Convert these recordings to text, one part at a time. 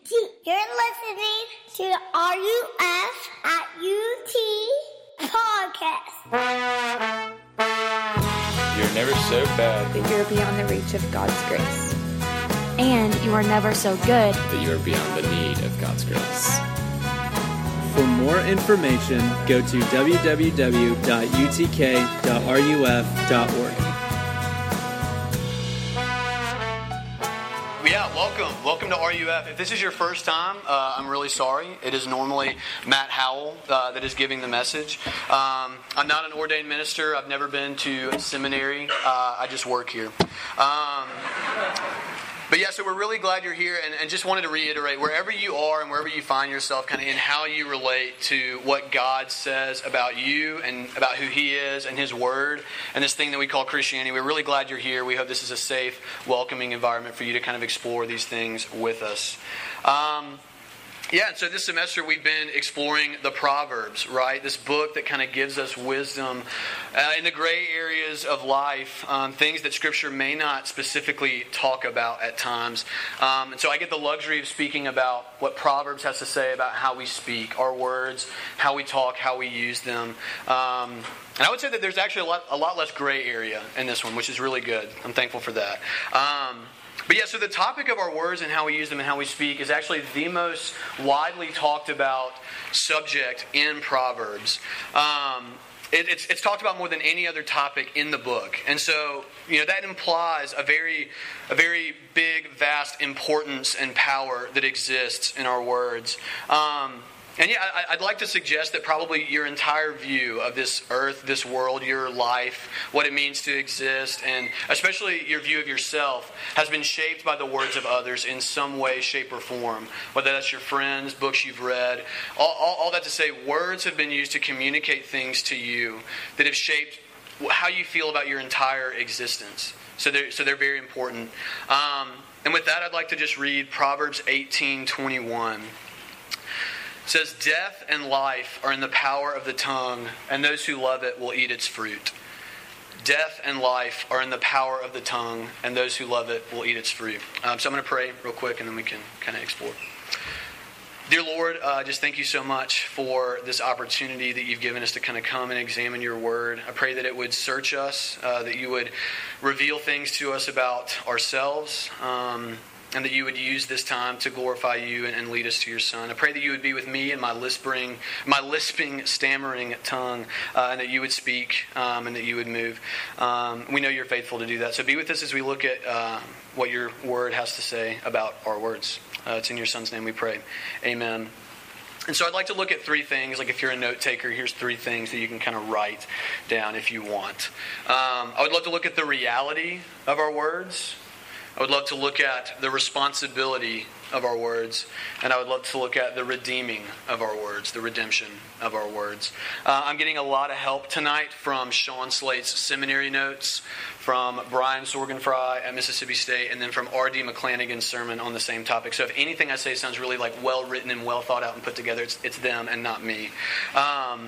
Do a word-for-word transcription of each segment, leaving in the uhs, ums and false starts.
T. You're listening to the R U F at U T podcast. You're never so bad that you're beyond the reach of God's grace. And you are never so good that you are beyond the need of God's grace. For more information, go to w w w dot u t k dot r u f dot org. Yeah, welcome. Welcome to R U F. If this is your first time, uh, I'm really sorry. It is normally Matt Howell uh, that is giving the message. Um, I'm not an ordained minister. I've never been to a seminary. Uh, I just work here. Um, But yeah, so we're really glad you're here, and, and just wanted to reiterate, wherever you are and wherever you find yourself, kind of in how you relate to what God says about you and about who He is and His Word and this thing that we call Christianity, we're really glad you're here. We hope this is a safe, welcoming environment for you to kind of explore these things with us. Um... Yeah, and so this semester we've been exploring the Proverbs, right? This book that kind of gives us wisdom uh, in the gray areas of life, um, things that Scripture may not specifically talk about at times. Um, and so I get the luxury of speaking about what Proverbs has to say about how we speak, our words, how we talk, how we use them. Um, and I would say that there's actually a lot, a lot less gray area in this one, which is really good. I'm thankful for that. Um, But yeah, so the topic of our words and how we use them and how we speak is actually the most widely talked about subject in Proverbs. Um, it, it's, it's talked about more than any other topic in the book. And so, you know, that implies a very, a very big, vast importance and power that exists in our words. Um, And yeah, I'd like to suggest that probably your entire view of this earth, this world, your life, what it means to exist, and especially your view of yourself, has been shaped by the words of others in some way, shape, or form. Whether that's your friends, books you've read. All, all, all that to say, words have been used to communicate things to you that have shaped how you feel about your entire existence. So they're, so they're very important. Um, and with that, I'd like to just read Proverbs eighteen twenty-one. It says, "Death and life are in the power of the tongue, and those who love it will eat its fruit." Death and life are in the power of the tongue, and those who love it will eat its fruit. Um, so I'm going to pray real quick, and then we can kind of explore. Dear Lord, uh, just thank you so much for this opportunity that you've given us to kind of come and examine your word. I pray that it would search us, uh, that you would reveal things to us about ourselves, um, and that you would use this time to glorify you and, and lead us to your Son. I pray that you would be with me and my lisping, my lisping, stammering tongue, uh, and that you would speak um, and that you would move. Um, we know you're faithful to do that. So be with us as we look at uh, what your word has to say about our words. Uh, it's in your Son's name we pray. Amen. And so I'd like to look at three things. Like if you're a note taker, here's three things that you can kind of write down if you want. Um, I would love to look at the reality of our words. I would love to look at the responsibility of our words, and I would love to look at the redeeming of our words, the redemption of our words. Uh, I'm getting a lot of help tonight from Sean Slate's seminary notes, from Brian Sorgenfry at Mississippi State, and then from R D McClanagan's sermon on the same topic. So if anything I say sounds really like well written and well thought out and put together, it's, it's them and not me. Um,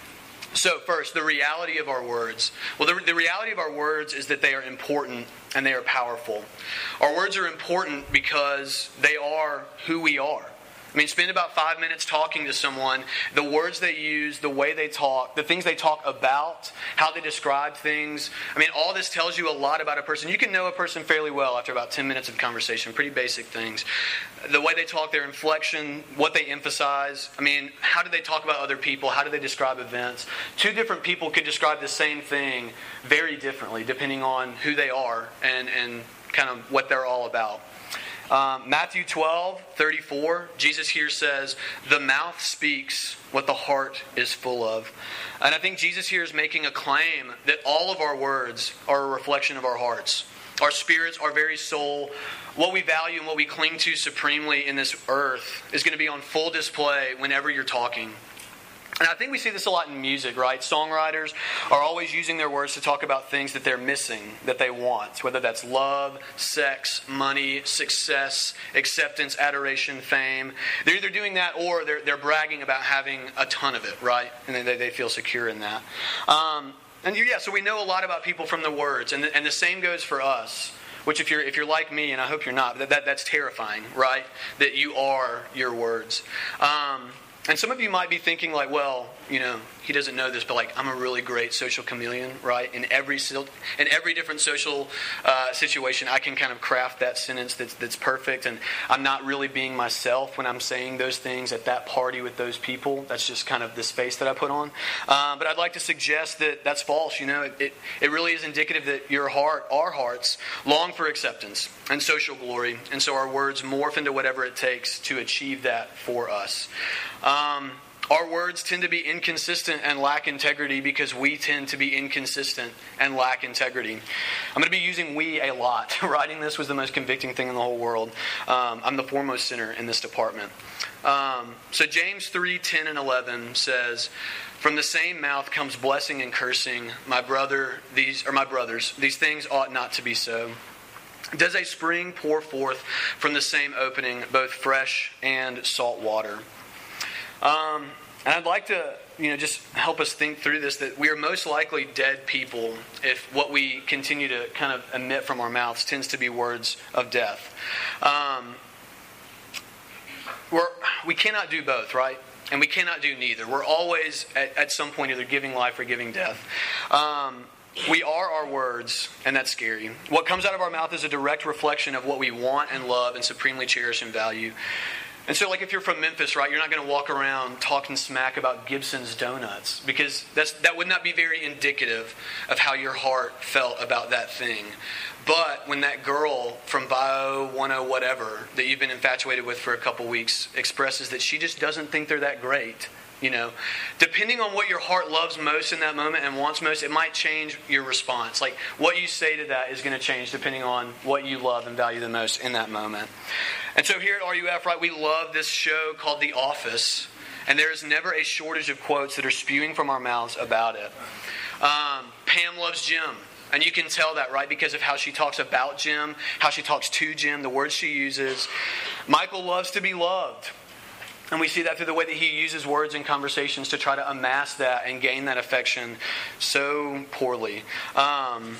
So first, the reality of our words. Well, the, the reality of our words is that they are important and they are powerful. Our words are important because they are who we are. I mean, spend about five minutes talking to someone. The words they use, the way they talk, the things they talk about, how they describe things. I mean, all this tells you a lot about a person. You can know a person fairly well after about ten minutes of conversation. Pretty basic things. The way they talk, their inflection, what they emphasize. I mean, how do they talk about other people? How do they describe events? Two different people could describe the same thing very differently, depending on who they are and, and kind of what they're all about. Um, Matthew twelve thirty-four, Jesus here says, "The mouth speaks what the heart is full of." And I think Jesus here is making a claim that all of our words are a reflection of our hearts. Our spirits, our very soul, what we value and what we cling to supremely in this earth is going to be on full display whenever you're talking. And I think we see this a lot in music, right? Songwriters are always using their words to talk about things that they're missing, that they want. Whether that's love, sex, money, success, acceptance, adoration, fame. They're either doing that or they're, they're bragging about having a ton of it, right? And they, they feel secure in that. Um, and yeah, so we know a lot about people from the words. And the, and the same goes for us. which if you're if you're like me, and I hope you're not, that, that that's terrifying, right? That you are your words. Um, and some of you might be thinking like, well, you know, he doesn't know this, but like I'm a really great social chameleon, right? In every in every different social uh, situation, I can kind of craft that sentence that's that's perfect, and I'm not really being myself when I'm saying those things at that party with those people. That's just kind of this face that I put on. Uh, but I'd like to suggest that that's false. You know, it, it it really is indicative that your heart, our hearts, long for acceptance and social glory, and so our words morph into whatever it takes to achieve that for us. Um, Our words tend to be inconsistent and lack integrity because we tend to be inconsistent and lack integrity. I'm going to be using we a lot. Writing this was the most convicting thing in the whole world. Um, I'm the foremost sinner in this department. Um, so James three, ten, and eleven says, "From the same mouth comes blessing and cursing. My brother, these or my brothers, these things ought not to be so. Does a spring pour forth from the same opening both fresh and salt water?" Um, and I'd like to, you know, just help us think through this, that we are most likely dead people if what we continue to kind of emit from our mouths tends to be words of death. Um, we're, we cannot do both, right? And we cannot do neither. We're always, at, at some point, either giving life or giving death. Um, we are our words, and that's scary. What comes out of our mouth is a direct reflection of what we want and love and supremely cherish and value. And so, like, if you're from Memphis, right, you're not going to walk around talking smack about Gibson's Donuts, because that's that would not be very indicative of how your heart felt about that thing. But when that girl from Bio one oh whatever that you've been infatuated with for a couple weeks expresses that she just doesn't think they're that great, you know, depending on what your heart loves most in that moment and wants most, it might change your response. Like, what you say to that is going to change depending on what you love and value the most in that moment. And so here at R U F, right, we love this show called The Office, and there is never a shortage of quotes that are spewing from our mouths about it. Um, Pam loves Jim, and you can tell that, right, because of how she talks about Jim, how she talks to Jim, the words she uses. Michael loves to be loved. And we see that through the way that he uses words in conversations to try to amass that and gain that affection so poorly. Um,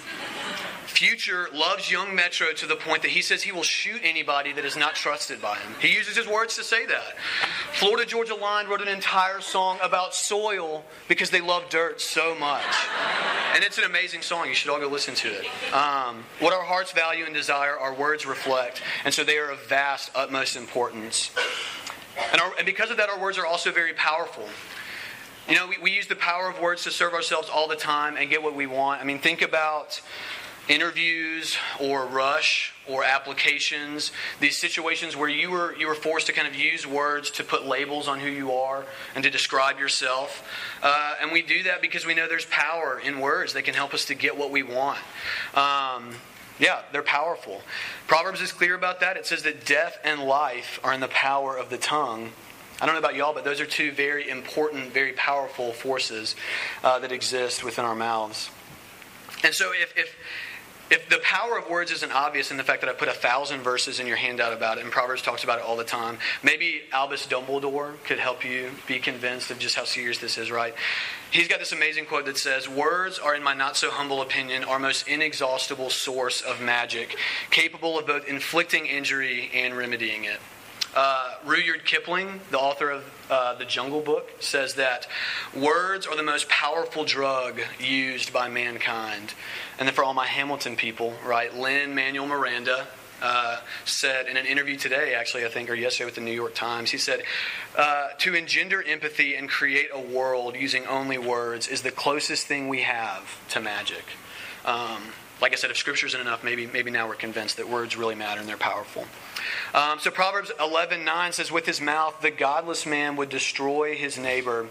Future loves young Metro to the point that he says he will shoot anybody that is not trusted by him. He uses his words to say that. Florida Georgia Line wrote an entire song about soil because they love dirt so much. And it's an amazing song. You should all go listen to it. Um, what our hearts value and desire, our words reflect. And so they are of vast, utmost importance. And, our, and because of that, our words are also very powerful. You know, we, we use the power of words to serve ourselves all the time and get what we want. I mean, think about interviews or rush or applications, these situations where you were you were forced to kind of use words to put labels on who you are and to describe yourself. Uh, and we do that because we know there's power in words that can help us to get what we want. Um, yeah, they're powerful. Proverbs is clear about that. It says that death and life are in the power of the tongue. I don't know about y'all, but those are two very important, very powerful forces uh, that exist within our mouths. And so if, if If the power of words isn't obvious in the fact that I put a thousand verses in your handout about it, and Proverbs talks about it all the time, maybe Albus Dumbledore could help you be convinced of just how serious this is, right? He's got this amazing quote that says, "Words are, in my not so humble opinion, our most inexhaustible source of magic, capable of both inflicting injury and remedying it." Uh, Rudyard Kipling, the author of uh, The Jungle Book, says that words are the most powerful drug used by mankind. And then for all my Hamilton people, right, Lin-Manuel Miranda uh, said in an interview today, actually, I think, or yesterday with the New York Times, he said, uh, "To engender empathy and create a world using only words is the closest thing we have to magic." Um, like I said, if Scripture isn't enough, maybe maybe now we're convinced that words really matter and they're powerful. Um, so Proverbs eleven nine says, "With his mouth the godless man would destroy his neighbor,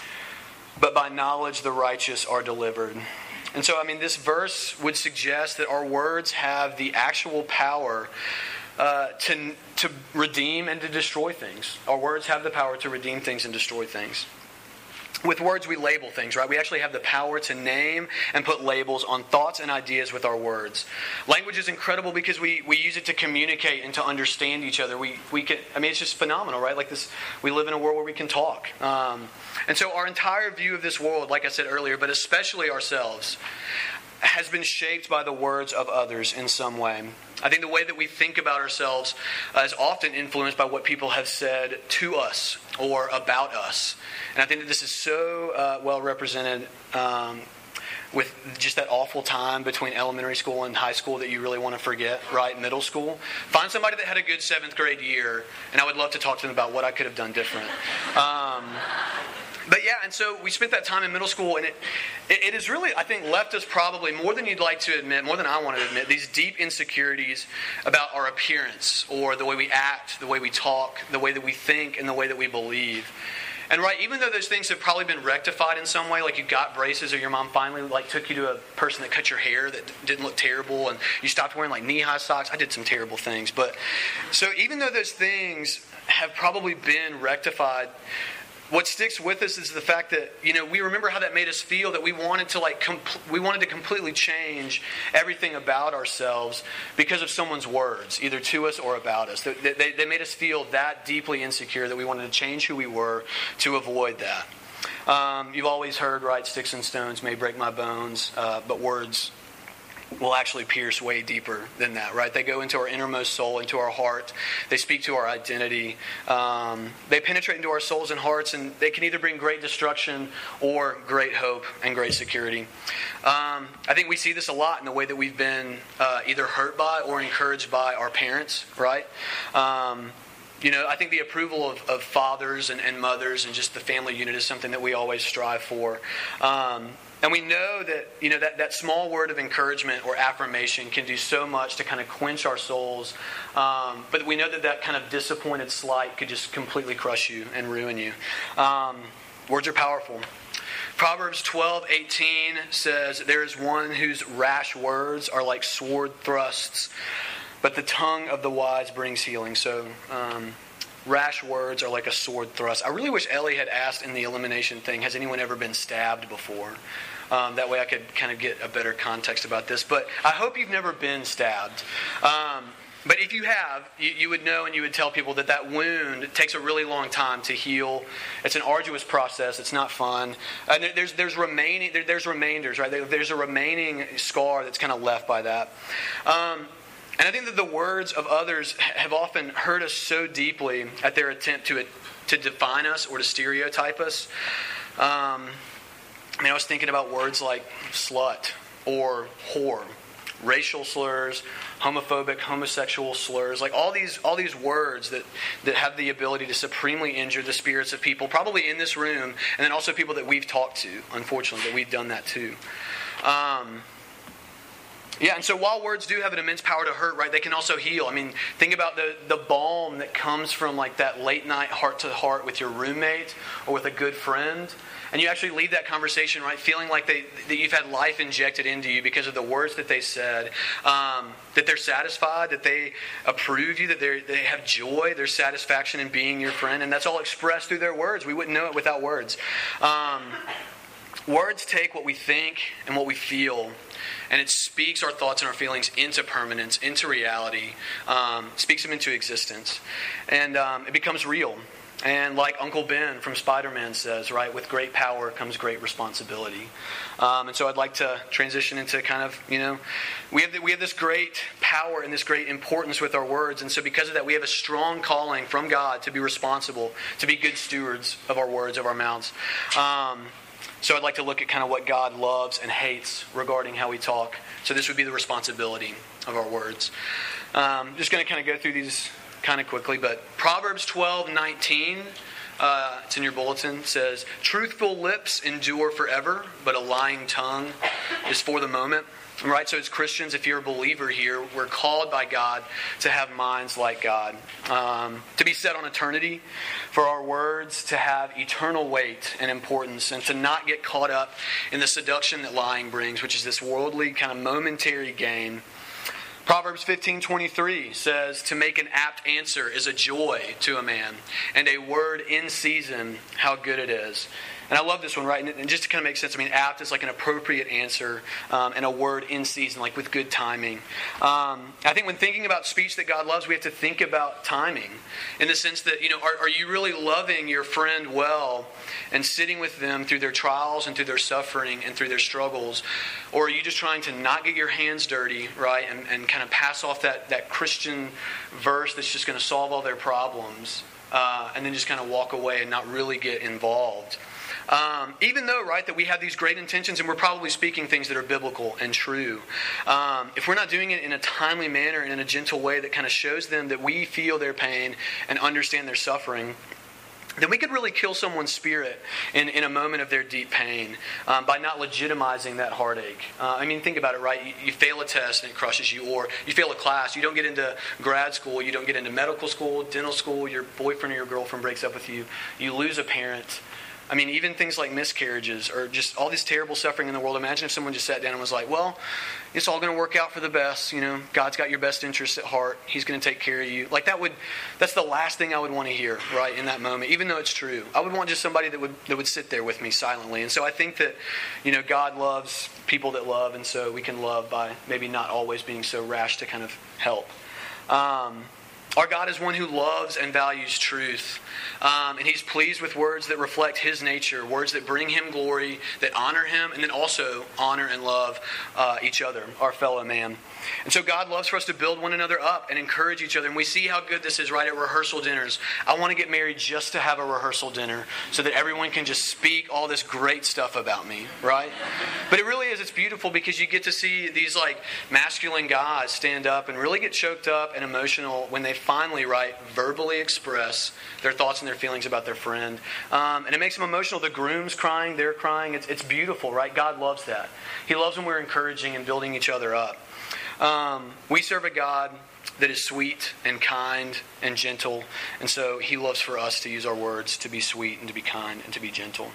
but by knowledge the righteous are delivered." And so, I mean, this verse would suggest that our words have the actual power uh, to to redeem and to destroy things. Our words have the power to redeem things and destroy things. With words, we label things, right? We actually have the power to name and put labels on thoughts and ideas with our words. Language is incredible because we, we use it to communicate and to understand each other. We we can, I mean, it's just phenomenal, right? Like this, we live in a world where we can talk. Um, and so our entire view of this world, like I said earlier, but especially ourselves, has been shaped by the words of others in some way. I think the way that we think about ourselves uh, is often influenced by what people have said to us or about us. And I think that this is so uh, well represented um, with just that awful time between elementary school and high school that you really want to forget, right? Middle school. Find somebody that had a good seventh grade year, and I would love to talk to them about what I could have done different. Um, But yeah, and so we spent that time in middle school, and it, it it has really, I think, left us probably more than you'd like to admit, more than I want to admit, these deep insecurities about our appearance or the way we act, the way we talk, the way that we think, and the way that we believe. And right, even though those things have probably been rectified in some way, like you got braces or your mom finally like took you to a person that cut your hair that didn't look terrible, and you stopped wearing like knee-high socks. I did some terrible things. But so even though those things have probably been rectified, what sticks with us is the fact that, you know, we remember how that made us feel, that we wanted to like compl- we wanted to completely change everything about ourselves because of someone's words, either to us or about us. They, they, they made us feel that deeply insecure that we wanted to change who we were to avoid that. Um, you've always heard, right, sticks and stones may break my bones, uh, but words will actually pierce way deeper than that, right? They go into our innermost soul, into our heart. They speak to our identity. Um, they penetrate into our souls and hearts, and they can either bring great destruction or great hope and great security. Um, I think we see this a lot in the way that we've been uh, either hurt by or encouraged by our parents, right? Um, You know, I think the approval of, of fathers and, and mothers and just the family unit is something that we always strive for. Um, and we know that, you know, that, that small word of encouragement or affirmation can do so much to kind of quench our souls. Um, but we know that that kind of disappointed slight could just completely crush you and ruin you. Um, words are powerful. Proverbs twelve eighteen says, "There is one whose rash words are like sword thrusts, but the tongue of the wise brings healing." So, um, rash words are like a sword thrust. I really wish Ellie had asked in the elimination thing, has anyone ever been stabbed before? Um, that way I could kind of get a better context about this. But I hope you've never been stabbed. Um, but if you have, you, you would know and you would tell people that that wound takes a really long time to heal. It's an arduous process. It's not fun. Uh, there, there's there's remaining there, there's remainders, right? There, there's a remaining scar that's kind of left by that. Um, And I think that the words of others have often hurt us so deeply at their attempt to to define us or to stereotype us. Um, I mean, I was thinking about words like slut or whore, racial slurs, homophobic, homosexual slurs, like all these all these words that, that have the ability to supremely injure the spirits of people, probably in this room, and then also people that we've talked to, unfortunately, that we've done that too. Um Yeah, and so while words do have an immense power to hurt, right, they can also heal. I mean, think about the, the balm that comes from like that late night heart to heart with your roommate or with a good friend. And you actually leave that conversation, right, feeling like they that you've had life injected into you because of the words that they said, um, that they're satisfied, that they approve you, that they they have joy, there's satisfaction in being your friend. And that's all expressed through their words. We wouldn't know it without words. Um, words take what we think and what we feel, and it speaks our thoughts and our feelings into permanence, into reality, um, speaks them into existence. And um, it becomes real. And like Uncle Ben from Spider-Man says, right, with great power comes great responsibility. Um, and so I'd like to transition into kind of, you know, we have the, we have this great power and this great importance with our words. And so because of that, we have a strong calling from God to be responsible, to be good stewards of our words, of our mouths. Um So I'd like to look at kind of what God loves and hates regarding how we talk. So this would be the responsibility of our words. Um, just going to kind of go through these kind of quickly. But Proverbs twelve nineteen, uh, it's in your bulletin, says, "Truthful lips endure forever, but a lying tongue is for the moment." Right, so as Christians, if you're a believer here, we're called by God to have minds like God, um, to be set on eternity, for our words to have eternal weight and importance, and to not get caught up in the seduction that lying brings, which is this worldly kind of momentary gain. Proverbs fifteen twenty-three says, "To make an apt answer is a joy to a man, and a word in season, how good it is." And I love this one, right? And, and just to kind of make sense, I mean, apt is like an appropriate answer um, and a word in season, like with good timing. Um, I think when thinking about speech that God loves, we have to think about timing in the sense that, you know, are, are you really loving your friend well and sitting with them through their trials and through their suffering and through their struggles? Or are you just trying to not get your hands dirty, right, and, and kind of pass off that, that Christian verse that's just going to solve all their problems uh, and then just kind of walk away and not really get involved? Um, even though, right, that we have these great intentions and we're probably speaking things that are biblical and true, um, if we're not doing it in a timely manner and in a gentle way that kind of shows them that we feel their pain and understand their suffering, then we could really kill someone's spirit in, in a moment of their deep pain um, by not legitimizing that heartache. Uh, I mean, think about it, right? You, you fail a test and it crushes you, or you fail a class, you don't get into grad school, you don't get into medical school, dental school, your boyfriend or your girlfriend breaks up with you, you lose a parent. I mean, even things like miscarriages or just all this terrible suffering in the world. Imagine if someone just sat down and was like, well, it's all going to work out for the best. You know, God's got your best interests at heart. He's going to take care of you. Like that would, that's the last thing I would want to hear, right, in that moment, even though it's true. I would want just somebody that would that would sit there with me silently. And so I think that, you know, God loves people that love, and so we can love by maybe not always being so rash to kind of help. Um, Our God is one who loves and values truth. Um, and He's pleased with words that reflect His nature, words that bring Him glory, that honor Him, and then also honor and love uh, each other, our fellow man. And so God loves for us to build one another up and encourage each other. And we see how good this is right at rehearsal dinners. I want to get married just to have a rehearsal dinner so that everyone can just speak all this great stuff about me, right? But it really is, it's beautiful because you get to see these like masculine guys stand up and really get choked up and emotional when they finally, right, verbally express their thoughts and their feelings about their friend. Um, and it makes them emotional. The groom's crying, they're crying. It's, it's beautiful, right? God loves that. He loves when we're encouraging and building each other up. Um, we serve a God that is sweet and kind and gentle. And so He loves for us to use our words to be sweet and to be kind and to be gentle.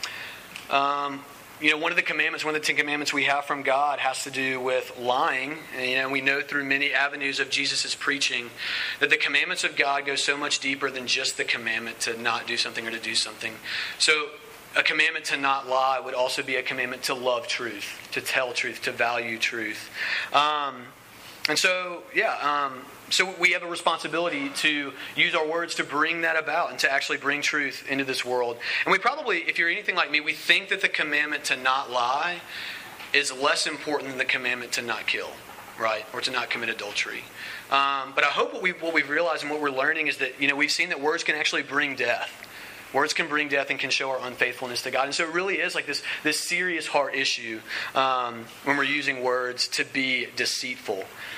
Um, you know, one of the commandments, one of the Ten Commandments we have from God has to do with lying. And, you know, we know through many avenues of Jesus' preaching that the commandments of God go so much deeper than just the commandment to not do something or to do something. So a commandment to not lie would also be a commandment to love truth, to tell truth, to value truth. Um, and so, yeah, um, so we have a responsibility to use our words to bring that about and to actually bring truth into this world. And we probably, if you're anything like me, we think that the commandment to not lie is less important than the commandment to not kill, right? Or to not commit adultery. Um, but I hope what, we, what we've realized and what we're learning is that, you know, we've seen that words can actually bring death. Words can bring death and can show our unfaithfulness to God. And so it really is like this, this serious heart issue um, when we're using words to be deceitful.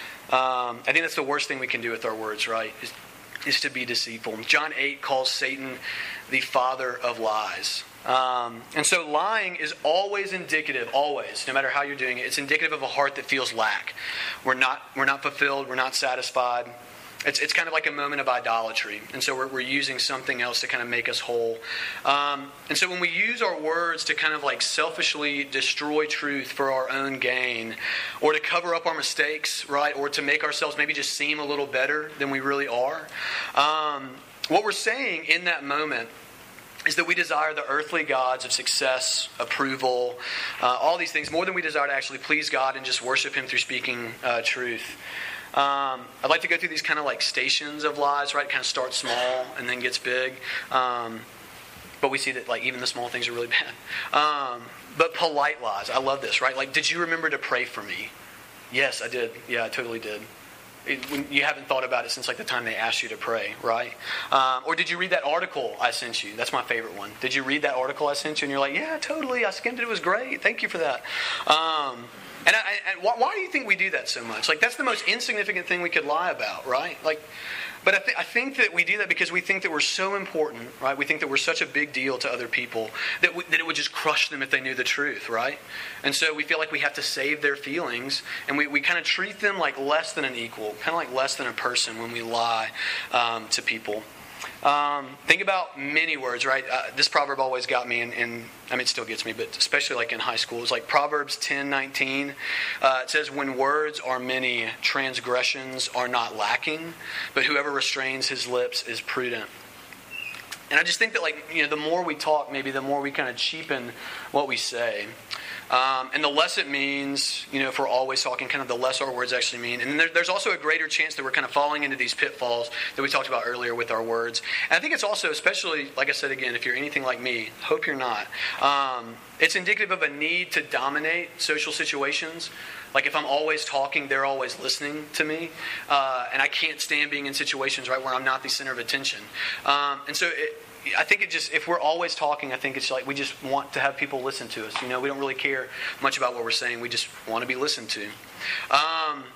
Um, I think that's the worst thing we can do with our words, right? Is, is to be deceitful. John eight calls Satan the father of lies. Um, and so lying is always indicative, always, no matter how you're doing it, it's indicative of a heart that feels lack. We're not, we're not fulfilled, we're not satisfied. It's it's kind of like a moment of idolatry. And so we're, we're using something else to kind of make us whole. Um, and so when we use our words to kind of like selfishly destroy truth for our own gain, or to cover up our mistakes, right, or to make ourselves maybe just seem a little better than we really are, um, what we're saying in that moment is that we desire the earthly gods of success, approval, uh, all these things, more than we desire to actually please God and just worship Him through speaking uh, truth. Um, I'd like to go through these kind of like stations of lies, right? It kind of starts small and then gets big. Um, but we see that like even the small things are really bad. Um, but polite lies. I love this, right? Like, did you remember to pray for me? Yes, I did. Yeah, I totally did. It, when you haven't thought about it since like the time they asked you to pray, right? Um, or did you read that article I sent you? That's my favorite one. Did you read that article I sent you? And you're like, yeah, totally. I skimmed it. It was great. Thank you for that. Um, And, I, and why, why do you think we do that so much? Like, that's the most insignificant thing we could lie about, right? Like, but I, th- I think that we do that because we think that we're so important, right? We think that we're such a big deal to other people that, we, that it would just crush them if they knew the truth, right? And so we feel like we have to save their feelings, and we, we kind of treat them like less than an equal, kind of like less than a person when we lie um, to people. Um, think about many words, right? Uh, this proverb always got me, and, and I mean, it still gets me, but especially like in high school. It's like Proverbs ten nineteen. Uh, it says, when words are many, transgressions are not lacking, but whoever restrains his lips is prudent. and I just think that, like, you know, the more we talk, maybe the more we kind of cheapen what we say. Um, and the less it means, you know, if we're always talking, kind of the less our words actually mean. And there, there's also a greater chance that we're kind of falling into these pitfalls that we talked about earlier with our words. And I think it's also, especially, like I said again, if you're anything like me, hope you're not, um, it's indicative of a need to dominate social situations. Like if I'm always talking, they're always listening to me. Uh, and I can't stand being in situations, right, where I'm not the center of attention. Um, and so it, I think it just, if we're always talking, I think it's like we just want to have people listen to us. You know, we don't really care much about what we're saying. We just want to be listened to. Um,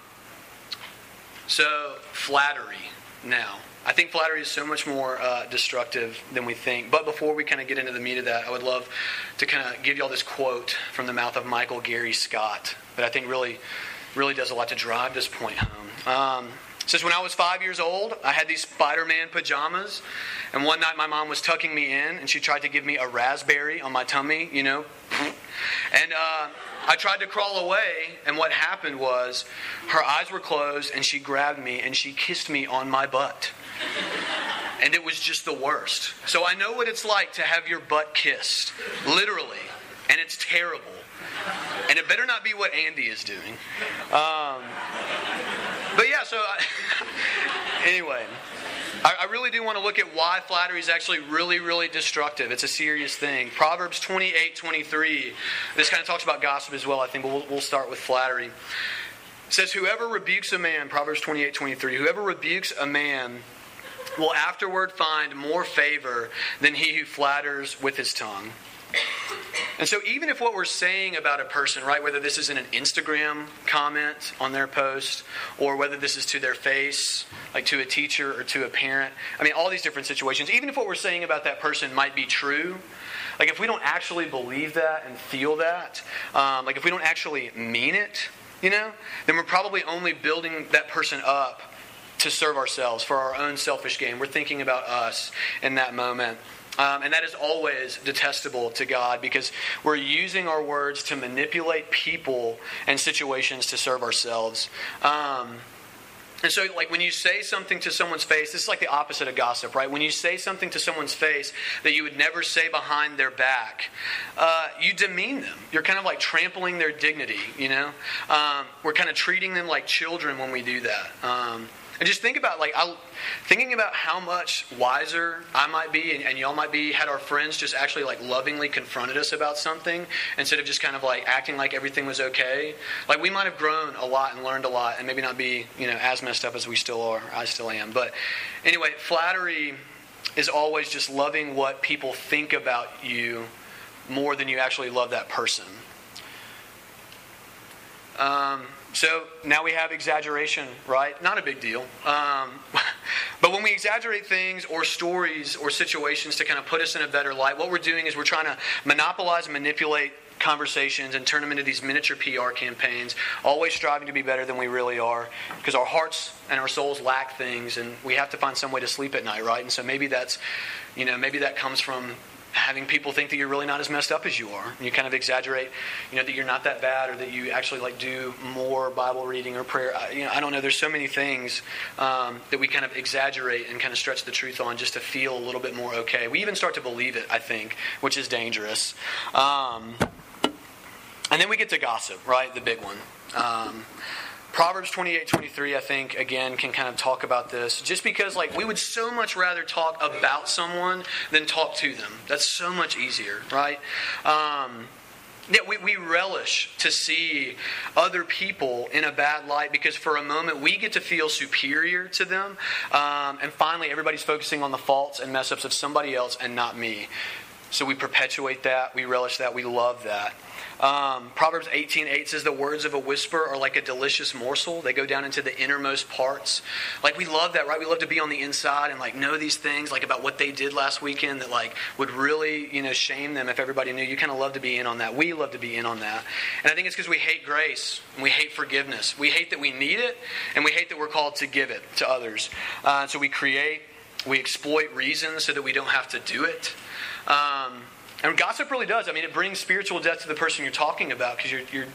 so, flattery now. I think flattery is so much more uh, destructive than we think. But before we kind of get into the meat of that, I would love to kind of give y'all this quote from the mouth of Michael Gary Scott that I think really, really does a lot to drive this point home. Um, it says, when I was five years old, I had these Spider-Man pajamas. And one night my mom was tucking me in, and she tried to give me a raspberry on my tummy, you know. And uh, I tried to crawl away, and what happened was her eyes were closed, and she grabbed me, and she kissed me on my butt. And it was just the worst. So I know what it's like to have your butt kissed, literally. And it's terrible. And it better not be what Andy is doing. Um, but yeah, so I, anyway, I, I really do want to look at why flattery is actually really, really destructive. It's a serious thing. Proverbs twenty-eight twenty-three, this kind of talks about gossip as well, I think, but we'll, we'll start with flattery. It says, whoever rebukes a man, Proverbs twenty-eight twenty-three, whoever rebukes a man will afterward find more favor than he who flatters with his tongue. And so even if what we're saying about a person, right, whether this is in an Instagram comment on their post, or whether this is to their face, like to a teacher or to a parent, I mean, all these different situations, even if what we're saying about that person might be true, like if we don't actually believe that and feel that, um, like if we don't actually mean it, you know, then we're probably only building that person up to serve ourselves, for our own selfish gain. We're thinking about us in that moment. Um, and that is always detestable to God, because we're using our words to manipulate people and situations to serve ourselves. Um, and so, like, when you say something to someone's face, this is like the opposite of gossip, right? When you say something to someone's face that you would never say behind their back, uh, you demean them. You're kind of like trampling their dignity, you know? Um, we're kind of treating them like children when we do that. Um, And just think about, like, I, thinking about how much wiser I might be, and, and y'all might be, had our friends just actually, like, lovingly confronted us about something, instead of just kind of, like, acting like everything was okay. Like, we might have grown a lot and learned a lot, and maybe not be, you know, as messed up as we still are. I still am. But anyway, flattery is always just loving what people think about you more than you actually love that person. Um... So now we have exaggeration, right? Not a big deal. Um, but when we exaggerate things or stories or situations to kind of put us in a better light, what we're doing is we're trying to monopolize and manipulate conversations and turn them into these miniature P R campaigns, always striving to be better than we really are, because our hearts and our souls lack things, and we have to find some way to sleep at night, right? And so maybe that's, you know, maybe that comes from having people think that you're really not as messed up as you are. And you kind of exaggerate, you know, that you're not that bad, or that you actually like do more Bible reading or prayer. I, you know, I don't know. There's so many things um, that we kind of exaggerate and kind of stretch the truth on just to feel a little bit more okay. We even start to believe it, I think, which is dangerous. Um, and then we get to gossip, right? The big one. Um, Proverbs twenty-eight twenty-three, I think, again, can kind of talk about this. Just because, like, we would so much rather talk about someone than talk to them. That's so much easier, right? Um, yeah, we, we relish to see other people in a bad light, because for a moment we get to feel superior to them. Um, and finally, everybody's focusing on the faults and mess-ups of somebody else and not me. So we perpetuate that. We relish that. We love that. Um, Proverbs eighteen eight says the words of a whisper are like a delicious morsel. They go down into the innermost parts. Like, we love that, right? We love to be on the inside and like know these things, like about what they did last weekend that like would really, you know, shame them if everybody knew. You kind of love to be in on that. We love to be in on that. And I think it's because we hate grace and we hate forgiveness. We hate that we need it, and we hate that we're called to give it to others. Uh, so we create, we exploit reasons so that we don't have to do it. Um, And gossip really does. I mean, it brings spiritual death to the person you're talking about, because you're, you're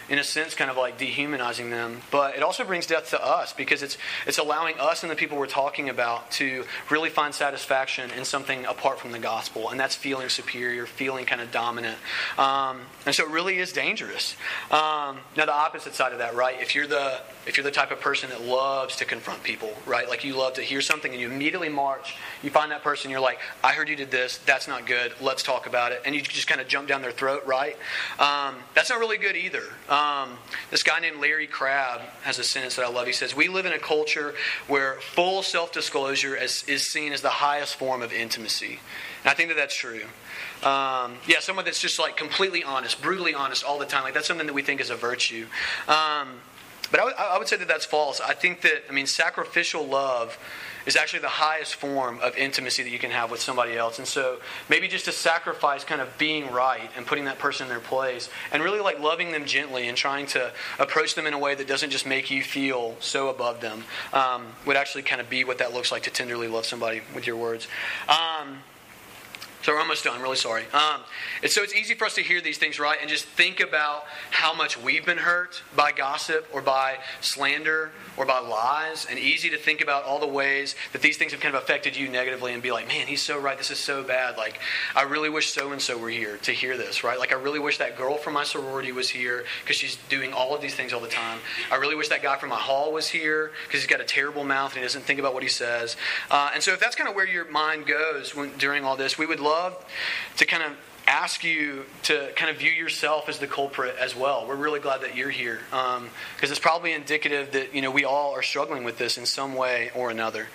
in a sense, kind of like dehumanizing them. But it also brings death to us because it's it's allowing us and the people we're talking about to really find satisfaction in something apart from the gospel. And that's feeling superior, feeling kind of dominant. Um, and so it really is dangerous. Um, now, the opposite side of that, right? If you're the if you're the type of person that loves to confront people, right? Like you love to hear something and you immediately march, you find that person, you're like, I heard you did this, that's not good, let's talk about it. And you just kind of jump down their throat, right? Um, that's not really good either. Um, this guy named Larry Crabb has a sentence that I love. He says, we live in a culture where full self-disclosure is, is seen as the highest form of intimacy. And I think that that's true. Um, yeah, someone that's just like completely honest, brutally honest all the time. Like that's something that we think is a virtue. Um, but I, w- I would say that that's false. I think that, I mean, sacrificial love is actually the highest form of intimacy that you can have with somebody else. And so maybe just to sacrifice kind of being right and putting that person in their place and really like loving them gently and trying to approach them in a way that doesn't just make you feel so above them um, would actually kind of be what that looks like to tenderly love somebody with your words. Um, So we're almost done. I'm really sorry. Um, and so it's easy for us to hear these things, right? And just think about how much we've been hurt by gossip or by slander or by lies. And easy to think about all the ways that these things have kind of affected you negatively and be like, man, he's so right. This is so bad. Like, I really wish so-and-so were here to hear this, right? Like, I really wish that girl from my sorority was here because she's doing all of these things all the time. I really wish that guy from my hall was here because he's got a terrible mouth and he doesn't think about what he says. Uh, and so if that's kind of where your mind goes when, during all this, we would love to kind of ask you to kind of view yourself as the culprit as well. We're really glad that you're here because um, it's probably indicative that, you know, we all are struggling with this in some way or another.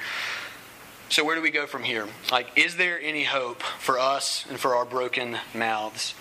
So where do we go from here? Like, is there any hope for us and for our broken mouths?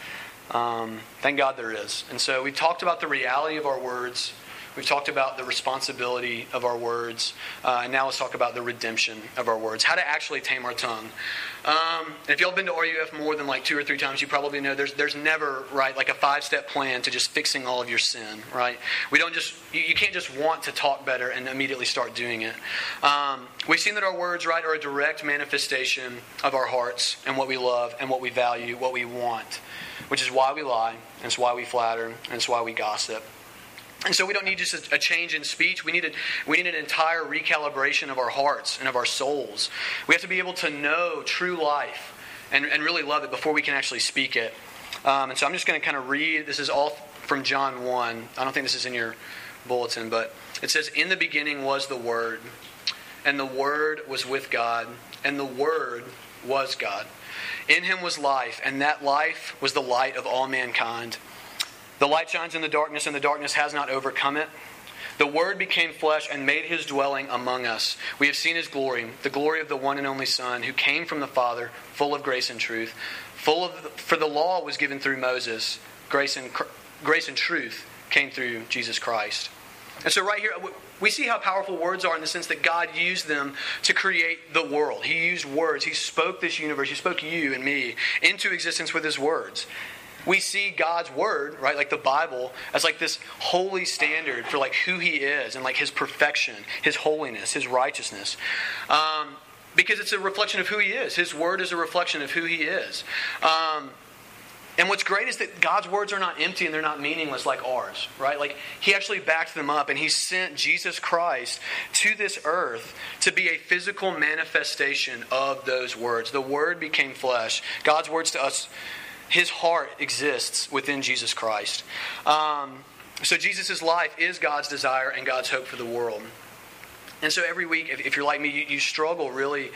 Um, thank God there is. And so we talked about the reality of our words. We've talked about the responsibility of our words. Uh, and now let's talk about the redemption of our words. How to actually tame our tongue. Um, and if y'all have been to R U F more than like two or three times, you probably know there's there's never, right, like a five-step plan to just fixing all of your sin, right? We don't just, you, you can't just want to talk better and immediately start doing it. Um, we've seen that our words, right, are a direct manifestation of our hearts and what we love and what we value, what we want, which is why we lie, and it's why we flatter, and it's why we gossip. And so we don't need just a, a change in speech. We need, a, we need an entire recalibration of our hearts and of our souls. We have to be able to know true life and, and really love it before we can actually speak it. Um, and so I'm just going to kind of read. This is all from John one. I don't think this is in your bulletin, but it says, in the beginning was the Word, and the Word was with God, and the Word was God. In Him was life, and that life was the light of all mankind. The light shines in the darkness, and the darkness has not overcome it. The Word became flesh and made His dwelling among us. We have seen His glory, the glory of the one and only Son, who came from the Father, full of grace and truth. Full of, for the law was given through Moses. Grace and grace and truth came through Jesus Christ. And so right here, we see how powerful words are in the sense that God used them to create the world. He used words. He spoke this universe. He spoke you and me into existence with His words. We see God's Word, right, like the Bible, as like this holy standard for like who He is and like His perfection, His holiness, His righteousness. Um, because it's a reflection of who He is. His Word is a reflection of who He is. Um, and what's great is that God's words are not empty and they're not meaningless like ours, right? Like He actually backed them up and He sent Jesus Christ to this earth to be a physical manifestation of those words. The Word became flesh. God's words to us, His heart exists within Jesus Christ. Um, so Jesus' life is God's desire and God's hope for the world. And so every week, if, if you're like me, you, you struggle really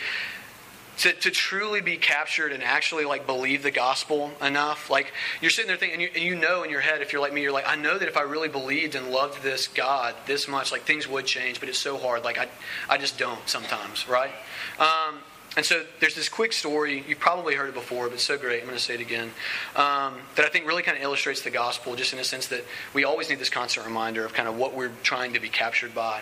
to, to truly be captured and actually like believe the gospel enough. Like you're sitting there thinking, and you, and you know in your head, if you're like me, you're like, I know that if I really believed and loved this God this much, like things would change, but it's so hard. Like I, I just don't sometimes, right? Um, And so there's this quick story, you've probably heard it before, but it's so great, I'm going to say it again, um, that I think really kind of illustrates the gospel, just in a sense that we always need this constant reminder of kind of what we're trying to be captured by.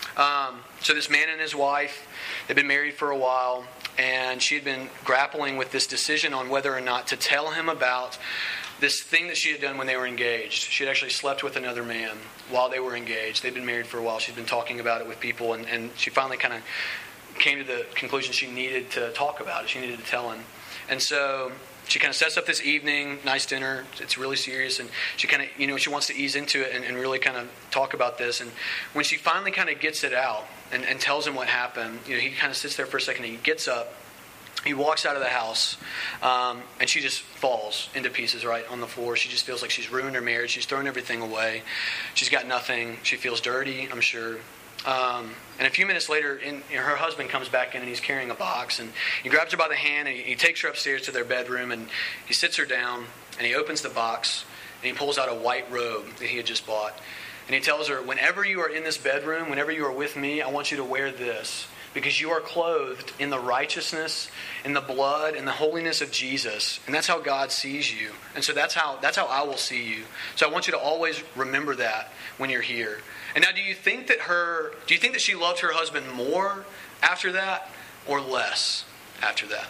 Um, so this man and his wife, they'd been married for a while, and she had been grappling with this decision on whether or not to tell him about this thing that she had done when they were engaged. She had actually slept with another man while they were engaged. They'd been married for a while. She'd been talking about it with people, and, and she finally kind of came to the conclusion she needed to talk about it. She needed to tell him. And so she kind of sets up this evening, nice dinner. It's really serious. And she kind of, you know, she wants to ease into it and, and really kind of talk about this. And when she finally kind of gets it out and, and tells him what happened, you know, he kind of sits there for a second and he gets up. He walks out of the house, um, and she just falls into pieces right on the floor. She just feels like she's ruined her marriage. She's thrown everything away. She's got nothing. She feels dirty, I'm sure. Um, and a few minutes later, in, you know, her husband comes back in and he's carrying a box. And he grabs her by the hand and he, he takes her upstairs to their bedroom. And he sits her down and he opens the box and he pulls out a white robe that he had just bought. And he tells her, whenever you are in this bedroom, whenever you are with me, I want you to wear this. Because you are clothed in the righteousness, in the blood, in the holiness of Jesus. And that's how God sees you. And so that's how that's how I will see you. So I want you to always remember that when you're here. And now do you think that her do you think that she loved her husband more after that or less after that?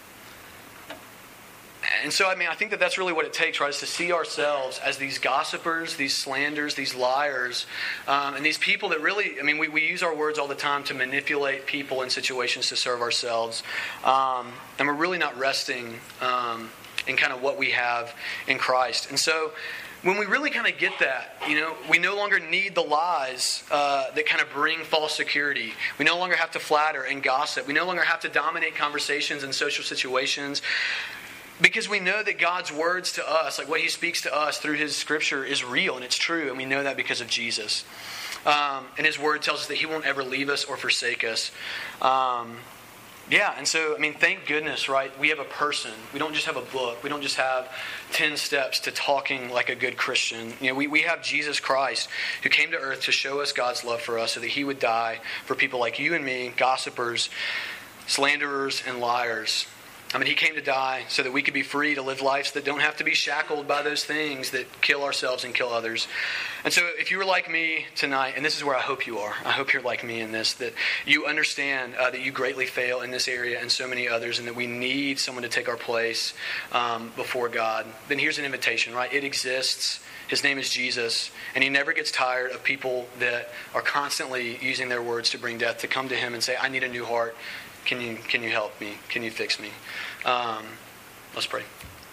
And so, I mean, I think that that's really what it takes, right? Is to see ourselves as these gossipers, these slanders, these liars, um, and these people that really, I mean, we, we use our words all the time to manipulate people in situations to serve ourselves. Um, and we're really not resting um, in kind of what we have in Christ. And so, when we really kind of get that, you know, we no longer need the lies uh, that kind of bring false security. We no longer have to flatter and gossip. We no longer have to dominate conversations in social situations. Because we know that God's words to us, like what He speaks to us through His Scripture, is real and it's true. And we know that because of Jesus. Um, and His Word tells us that He won't ever leave us or forsake us. Um, yeah, and so, I mean, thank goodness, right? We have a person. We don't just have a book. We don't just have ten steps to talking like a good Christian. You know, we, we have Jesus Christ who came to earth to show us God's love for us so that He would die for people like you and me, gossipers, slanderers, and liars. I mean, He came to die so that we could be free to live lives that don't have to be shackled by those things that kill ourselves and kill others. And so if you were like me tonight, and this is where I hope you are, I hope you're like me in this, that you understand uh, that you greatly fail in this area and so many others, and that we need someone to take our place um, before God, then here's an invitation, right? It exists. His name is Jesus, and He never gets tired of people that are constantly using their words to bring death to come to Him and say, I need a new heart. Can you can you help me? Can you fix me? Um, let's pray.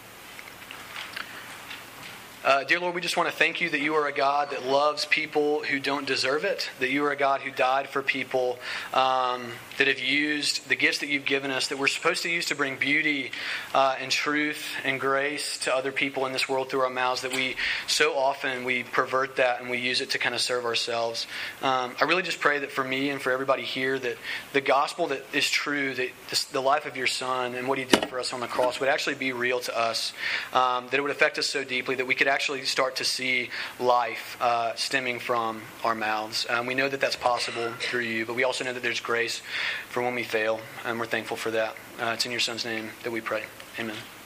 Uh, dear Lord, we just want to thank You that You are a God that loves people who don't deserve it, that You are a God who died for people um, that have used the gifts that You've given us, that we're supposed to use to bring beauty uh, and truth and grace to other people in this world through our mouths, that we so often we pervert that and we use it to kind of serve ourselves. Um, I really just pray that for me and for everybody here, that the gospel that is true, that this, the life of Your Son and what He did for us on the cross would actually be real to us, um, that it would affect us so deeply that we could actually start to see life uh, stemming from our mouths. Um, we know that that's possible through You, but we also know that there's grace for when we fail, and we're thankful for that. Uh, it's in Your Son's name that we pray. Amen.